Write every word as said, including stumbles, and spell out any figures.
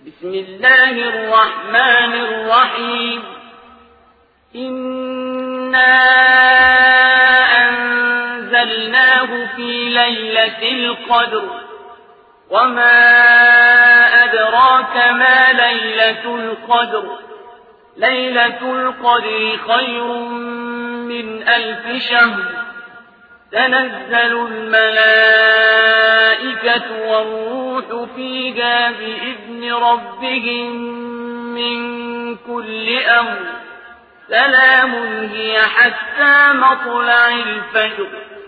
بسم الله الرحمن الرحيم إنا أنزلناه في ليلة القدر وما أدراك ما ليلة القدر ليلة القدر خير من ألف شهر تنزل الملائكة والروح فيها بإذن ربهم من كل أمر سلام هي حتى مطلع الفجر